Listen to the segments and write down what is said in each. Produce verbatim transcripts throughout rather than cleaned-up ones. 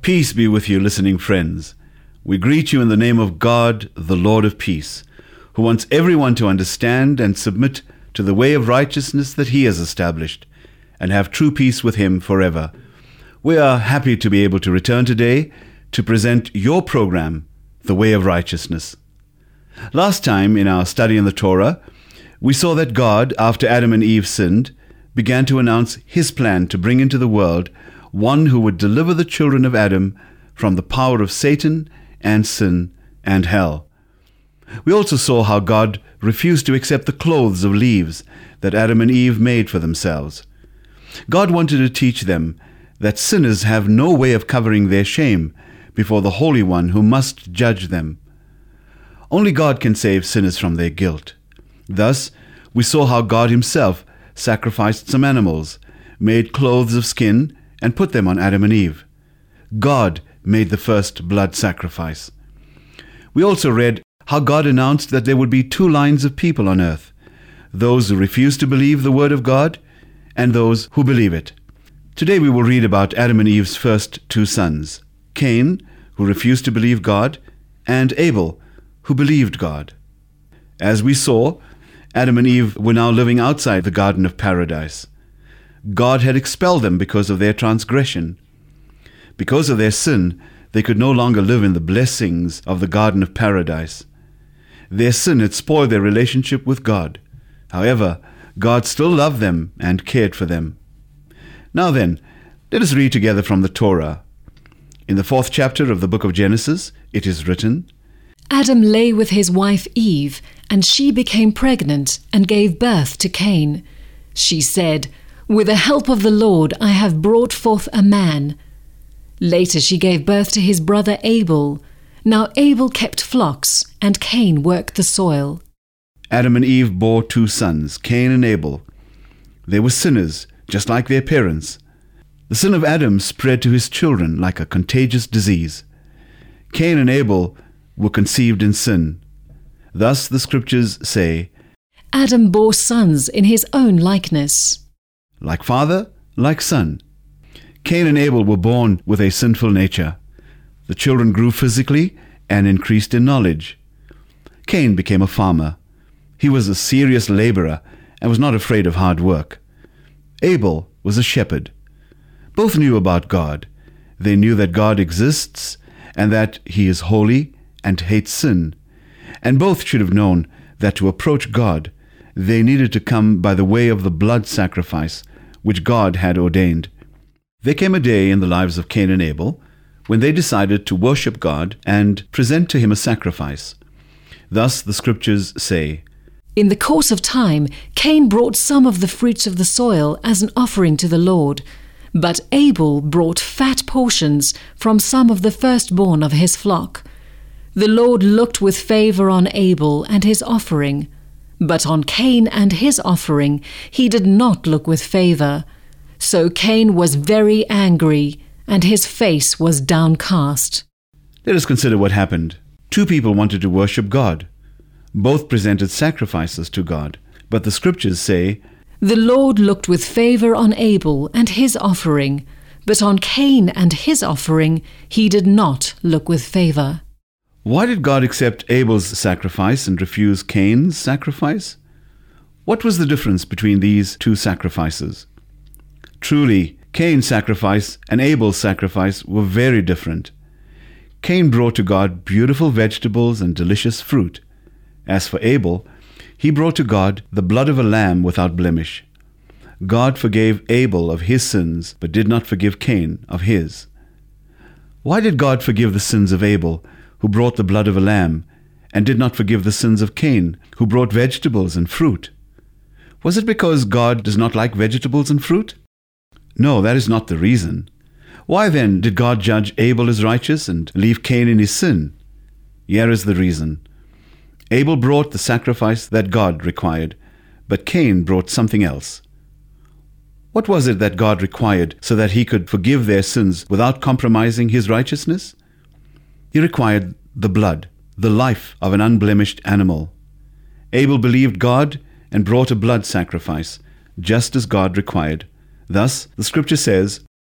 Peace be with you, listening friends. We greet you in the name of God, the Lord of peace, who wants everyone to understand and submit to the way of righteousness that he has established, and have true peace with him forever. We are happy to be able to return today to present your program, The Way of Righteousness. Last time in our study in the Torah, we saw that God, after Adam and Eve sinned, began to announce his plan to bring into the world one who would deliver the children of Adam from the power of Satan and sin and hell. We also saw how God refused to accept the clothes of leaves that Adam and Eve made for themselves. God wanted to teach them that sinners have no way of covering their shame before the Holy One who must judge them. Only God can save sinners from their guilt. Thus, we saw how God himself sacrificed some animals, made clothes of skin, and put them on Adam and Eve. God made the first blood sacrifice. We also read how God announced that there would be two lines of people on earth, those who refuse to believe the word of God and those who believe it. Today we will read about Adam and Eve's first two sons, Cain, who refused to believe God, and Abel, who believed God. As we saw, Adam and Eve were now living outside the Garden of Paradise. God had expelled them because of their transgression. Because of their sin, they could no longer live in the blessings of the Garden of Paradise. Their sin had spoiled their relationship with God. However, God still loved them and cared for them. Now then, let us read together from the Torah. In the fourth chapter of the book of Genesis, it is written, Adam lay with his wife Eve, and she became pregnant and gave birth to Cain. She said, "With the help of the Lord I have brought forth a man." Later she gave birth to his brother Abel. Now Abel kept flocks, and Cain worked the soil. Adam and Eve bore two sons, Cain and Abel. They were sinners, just like their parents. The sin of Adam spread to his children like a contagious disease. Cain and Abel were conceived in sin. Thus the scriptures say, Adam bore sons in his own likeness. Like father, like son. Cain and Abel were born with a sinful nature. The children grew physically and increased in knowledge. Cain became a farmer. He was a serious laborer and was not afraid of hard work. Abel was a shepherd. Both knew about God. They knew that God exists and that he is holy and hates sin. And both should have known that to approach God, they needed to come by the way of the blood sacrifice, which God had ordained. There came a day in the lives of Cain and Abel when they decided to worship God and present to him a sacrifice. Thus the scriptures say, In the course of time, Cain brought some of the fruits of the soil as an offering to the Lord, but Abel brought fat portions from some of the firstborn of his flock. The Lord looked with favor on Abel and his offering, but on Cain and his offering he did not look with favor. So Cain was very angry, and his face was downcast. Let us consider what happened. Two people wanted to worship God. Both presented sacrifices to God, but the scriptures say, The Lord looked with favor on Abel and his offering, but on Cain and his offering he did not look with favor. Why did God accept Abel's sacrifice and refuse Cain's sacrifice? What was the difference between these two sacrifices? Truly, Cain's sacrifice and Abel's sacrifice were very different. Cain brought to God beautiful vegetables and delicious fruit. As for Abel, he brought to God the blood of a lamb without blemish. God forgave Abel of his sins, but did not forgive Cain of his. Why did God forgive the sins of Abel, who brought the blood of a lamb, and did not forgive the sins of Cain, who brought vegetables and fruit? Was it because God does not like vegetables and fruit? No, that is not the reason. Why then did God judge Abel as righteous and leave Cain in his sin? Here is the reason. Abel brought the sacrifice that God required, but Cain brought something else. What was it that God required so that he could forgive their sins without compromising his righteousness? He required the blood, the life of an unblemished animal. Abel believed God and brought a blood sacrifice, just as God required. Thus, the scripture says,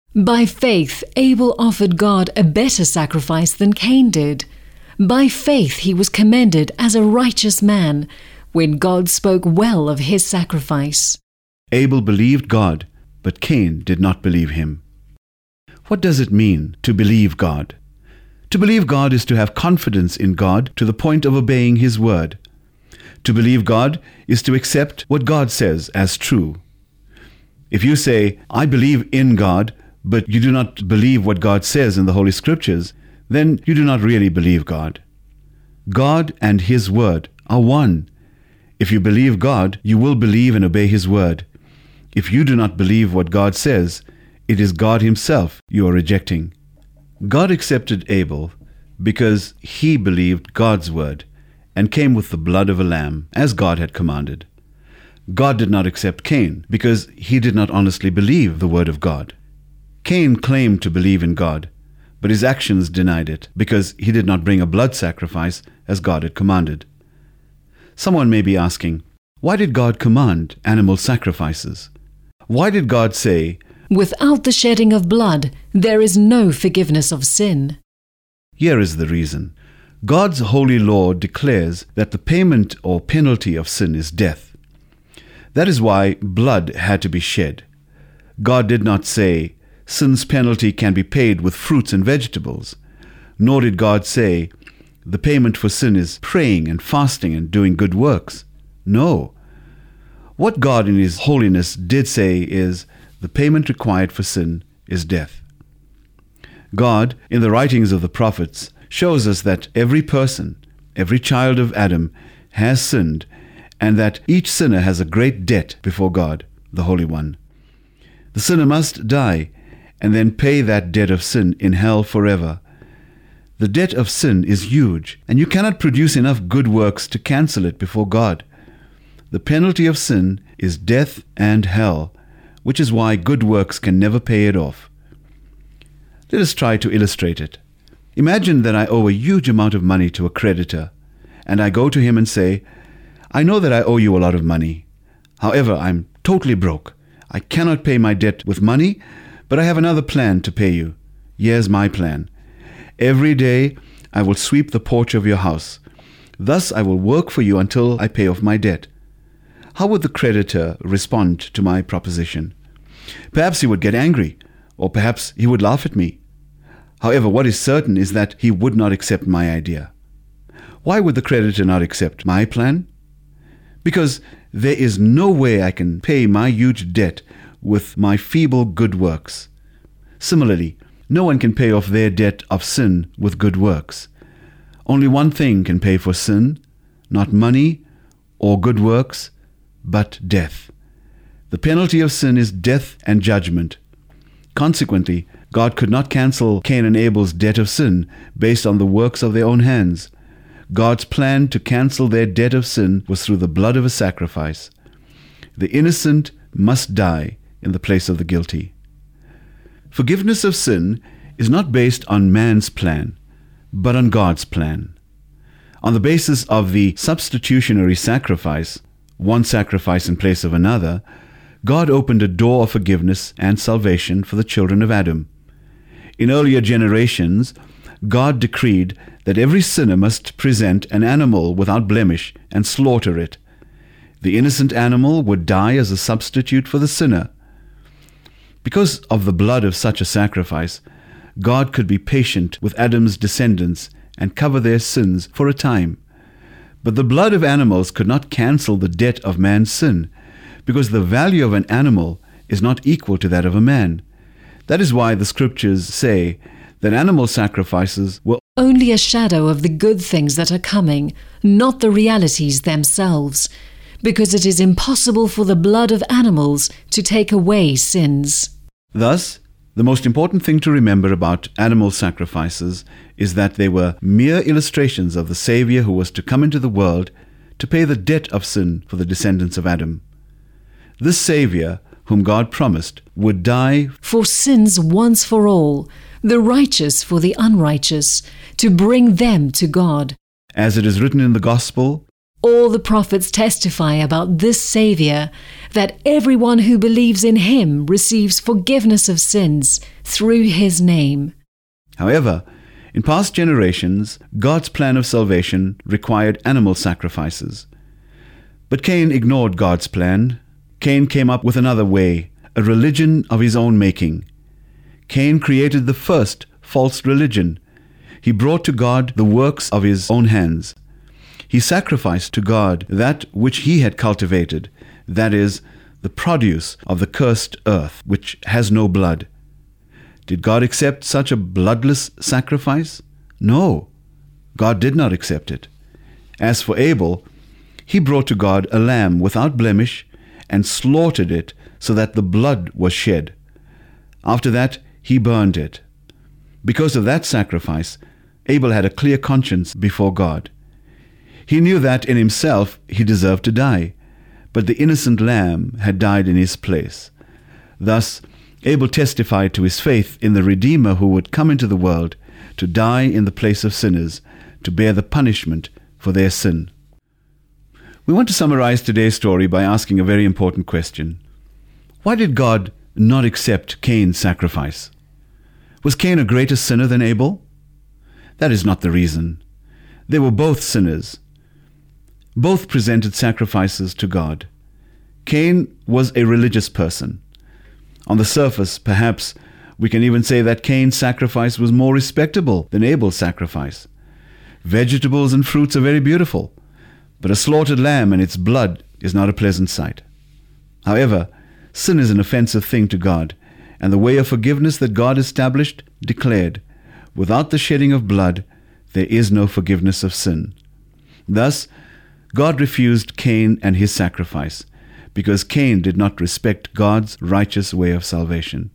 By faith, Abel offered God a better sacrifice than Cain did. By faith he was commended as a righteous man, when God spoke well of his sacrifice. Abel believed God, but Cain did not believe him. What does it mean to believe God? To believe God is to have confidence in God to the point of obeying His word. To believe God is to accept what God says as true. If you say, "I believe in God," but you do not believe what God says in the Holy Scriptures, then you do not really believe God. God and His word are one. If you believe God, you will believe and obey His word. If you do not believe what God says, it is God Himself you are rejecting. God accepted Abel because he believed God's word and came with the blood of a lamb, as God had commanded. God did not accept Cain because he did not honestly believe the word of God. Cain claimed to believe in God, but his actions denied it because he did not bring a blood sacrifice as God had commanded. Someone may be asking, why did God command animal sacrifices? Why did God say, "Without the shedding of blood, there is no forgiveness of sin"? Here is the reason. God's holy law declares that the payment or penalty of sin is death. That is why blood had to be shed. God did not say, sin's penalty can be paid with fruits and vegetables. Nor did God say, the payment for sin is praying and fasting and doing good works. No. What God in His holiness did say is, the payment required for sin is death. God, in the writings of the prophets, shows us that every person, every child of Adam, has sinned, and that each sinner has a great debt before God, the Holy One. The sinner must die, and then pay that debt of sin in hell forever. The debt of sin is huge, and you cannot produce enough good works to cancel it before God. The penalty of sin is death and hell, which is why good works can never pay it off. Let us try to illustrate it. Imagine that I owe a huge amount of money to a creditor, and I go to him and say, I know that I owe you a lot of money. However, I'm totally broke. I cannot pay my debt with money, but I have another plan to pay you. Here's my plan. Every day I will sweep the porch of your house. Thus I will work for you until I pay off my debt. How would the creditor respond to my proposition? Perhaps he would get angry, or perhaps he would laugh at me. However, what is certain is that he would not accept my idea. Why would the creditor not accept my plan? Because there is no way I can pay my huge debt with my feeble good works. Similarly, no one can pay off their debt of sin with good works. Only one thing can pay for sin, not money or good works, but death. The penalty of sin is death and judgment. Consequently, God could not cancel Cain and Abel's debt of sin based on the works of their own hands. God's plan to cancel their debt of sin was through the blood of a sacrifice. The innocent must die in the place of the guilty. Forgiveness of sin is not based on man's plan, but on God's plan. On the basis of the substitutionary sacrifice, one sacrifice in place of another, God opened a door of forgiveness and salvation for the children of Adam. In earlier generations, God decreed that every sinner must present an animal without blemish and slaughter it. The innocent animal would die as a substitute for the sinner. Because of the blood of such a sacrifice, God could be patient with Adam's descendants and cover their sins for a time. But the blood of animals could not cancel the debt of man's sin, because the value of an animal is not equal to that of a man. That is why the scriptures say that animal sacrifices were only a shadow of the good things that are coming, not the realities themselves, because it is impossible for the blood of animals to take away sins. Thus, the most important thing to remember about animal sacrifices is that they were mere illustrations of the Savior who was to come into the world to pay the debt of sin for the descendants of Adam. This Savior, whom God promised, would die for sins once for all, the righteous for the unrighteous, to bring them to God. As it is written in the Gospel, all the prophets testify about this Savior, that everyone who believes in Him receives forgiveness of sins through his name. However, in past generations, God's plan of salvation required animal sacrifices. But Cain ignored God's plan. Cain came up with another way, a religion of his own making. Cain created the first false religion. He brought to God the works of his own hands. He sacrificed to God that which he had cultivated, that is, the produce of the cursed earth, which has no blood. Did God accept such a bloodless sacrifice? No, God did not accept it. As for Abel, he brought to God a lamb without blemish and slaughtered it so that the blood was shed. After that, he burned it. Because of that sacrifice, Abel had a clear conscience before God. He knew that in himself he deserved to die, but the innocent lamb had died in his place. Thus, Abel testified to his faith in the Redeemer who would come into the world to die in the place of sinners, to bear the punishment for their sin. We want to summarize today's story by asking a very important question. Why did God not accept Cain's sacrifice? Was Cain a greater sinner than Abel? That is not the reason. They were both sinners. Both presented sacrifices to God. Cain was a religious person. On the surface, perhaps, we can even say that Cain's sacrifice was more respectable than Abel's sacrifice. Vegetables and fruits are very beautiful, but a slaughtered lamb and its blood is not a pleasant sight. However, sin is an offensive thing to God, and the way of forgiveness that God established declared, without the shedding of blood, there is no forgiveness of sin. Thus, God refused Cain and his sacrifice, because Cain did not respect God's righteous way of salvation.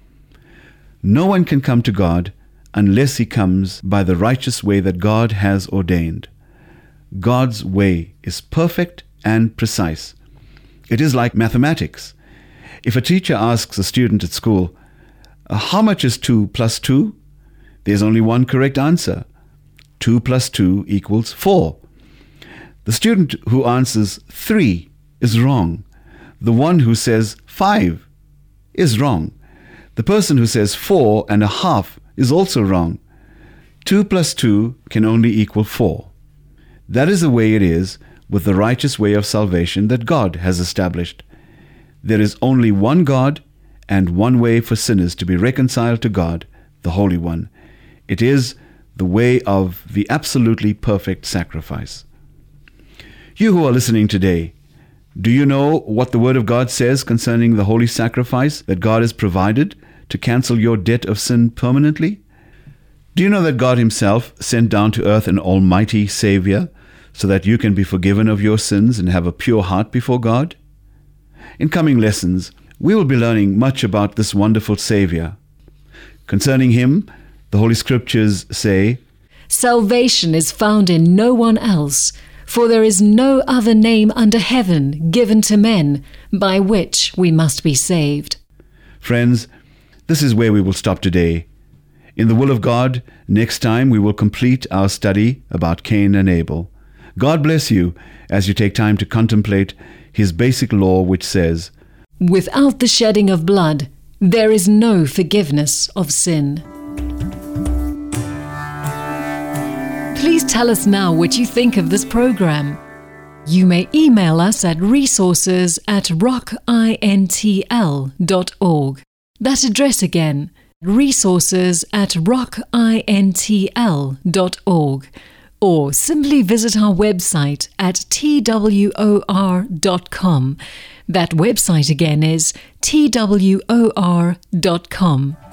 No one can come to God unless he comes by the righteous way that God has ordained. God's way is perfect and precise. It is like mathematics. If a teacher asks a student at school, how much is two plus two? There's only one correct answer. two plus two equals four. The student who answers three is wrong. The one who says five is wrong. The person who says four and a half is also wrong. two plus two can only equal four. That is the way it is with the righteous way of salvation that God has established. There is only one God and one way for sinners to be reconciled to God, the Holy One. It is the way of the absolutely perfect sacrifice. You who are listening today, do you know what the Word of God says concerning the holy sacrifice that God has provided to cancel your debt of sin permanently? Do you know that God Himself sent down to earth an almighty Savior so that you can be forgiven of your sins and have a pure heart before God? In coming lessons, we will be learning much about this wonderful Savior. Concerning Him, the Holy Scriptures say, "Salvation is found in no one else, for there is no other name under heaven given to men by which we must be saved." Friends, this is where we will stop today. In the will of God, next time we will complete our study about Cain and Abel. God bless you as you take time to contemplate His basic law, which says, "Without the shedding of blood, there is no forgiveness of sin." Please tell us now what you think of this program. You may email us at resources at rockintl dot org. That address again, resources at rockintl dot org. Or simply visit our website at T W O R dot com. That website again is T W O R dot com.